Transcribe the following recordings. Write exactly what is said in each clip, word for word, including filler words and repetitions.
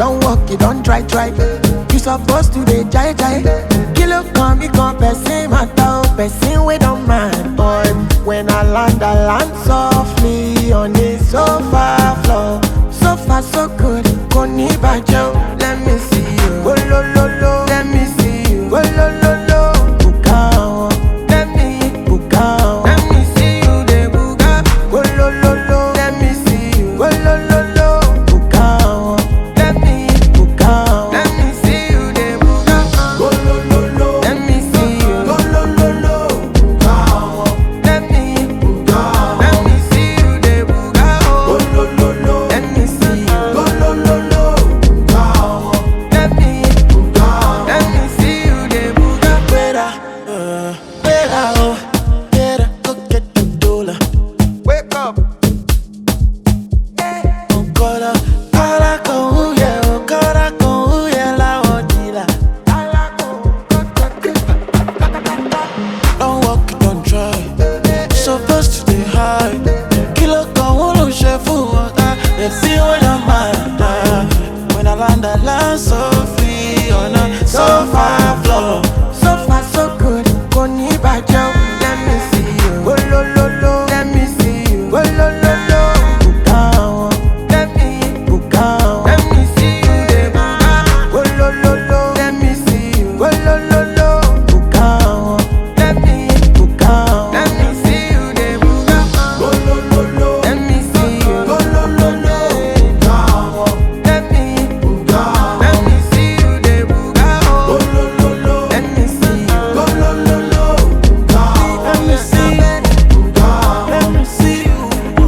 don't walk, you don't try, try. You supposed to be jai jai. Kilo come, me come, person matter, person we don't mind, boy. When I land, I land softly on the sofa floor. So far, so good, koni bajo. Let me see you, go lo lo lo. Let me see you, go lo lo lo. Bukao, let me bukao. Let me see you, de buga. Go lo lo lo. Let me see you, go lo lo lo. Bukao, let me bukao. Let me see you, de buga. Go lo lo lo. Let me see you, go lo lo lo. Bukao, let me bukao. Let me see you, de buga. Go lo lo lo. Let me see you, go lo lo lo. Bukao, let me bukao. Let me see you, de buga. Better, uh, better, oh, better go get the dollar. Wake up. Okola, kala ko uye, okora ko uye la odila. Don't walk, don't try. Supposed to stay high. Kilo kan wolo chef water. They see all your mind. When I land, I land so free on a sofa floor. So far, so good. Koni bajo. Let me see you. Go lo lo lo. Let me see you. Go lo lo lo. Bukao. Let me bukao. Let me see you. De buga. Go lo lo lo. Let me see you. Go lo lo lo. Bukao. Let me bukao. Let me see you. De buga. Go lo lo lo. Let me see you. Go lo lo lo. Bukao. Let me bukao. Let me see you. De buga. Go lo lo lo. Let me see you. Go lo lo lo. Bukao. Let me see you. Bukao. Let me see you.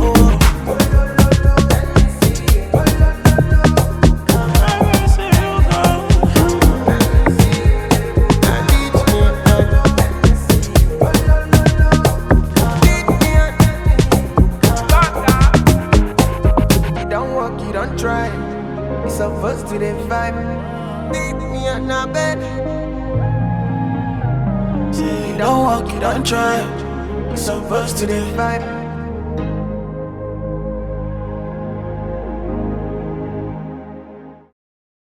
You don't walk, you don't try. You supposed to the vibe. Beat me on the bed. You don't walk, you don't try. You supposed to the vibe.